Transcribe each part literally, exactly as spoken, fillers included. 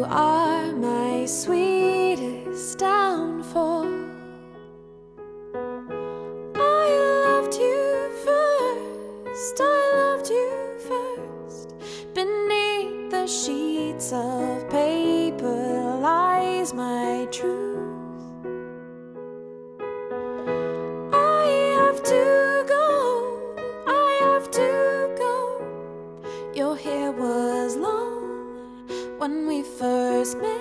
You are my sweetest downfall. I loved you first, I loved you first. Beneath the sheets of paper lies my truth. I have to go, I have to go. Your hair was long when we first met.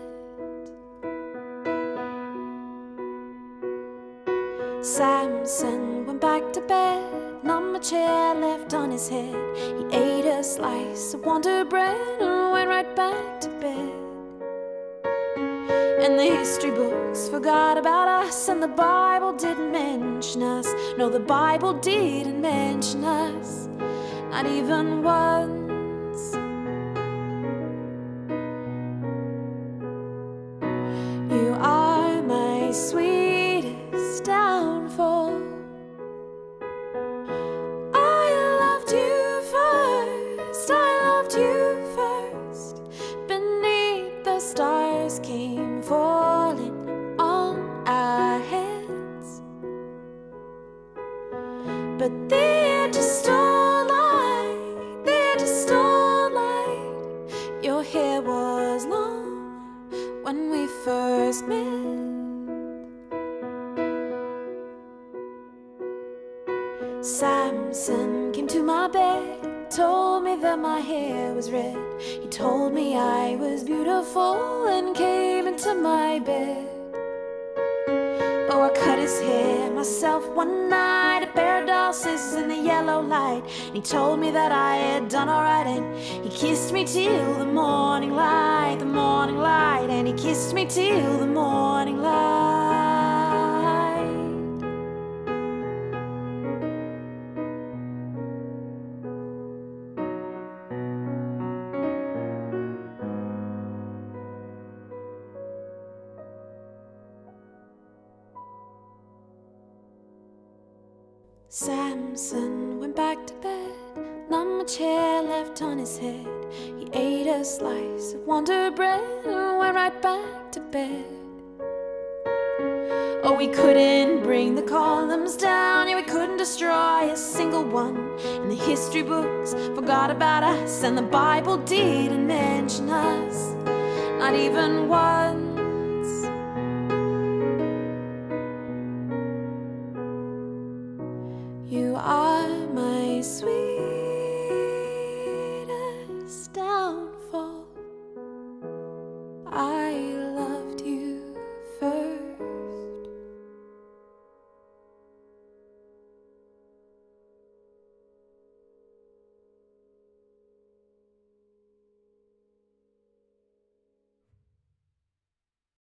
Samson went back to bed, not much hair left on his head. He ate a slice of Wonder Bread and went right back to bed. And the history books forgot about us, and the Bible didn't mention us. No, the Bible didn't mention us, not even once. You are my sweetest downfall. I loved you first, I loved you first. Beneath the stars came falling on our heads, but they're just starlight, they're just starlight. Your hair was long when we first met. Samson came to my bed, told me that my hair was red. He told me I was beautiful and came into my bed. Oh, I cut his hair myself one night at Paradise's in the yellow light. And he told me that I had done alright, and he kissed me till the morning light, the morning light. And he kissed me till the morning light. Samson went back to bed, not much hair left on his head. He ate a slice of Wonder Bread and went right back to bed. Oh, we couldn't bring the columns down, yeah, we couldn't destroy a single one. And the history books forgot about us, and the Bible didn't mention us, not even once.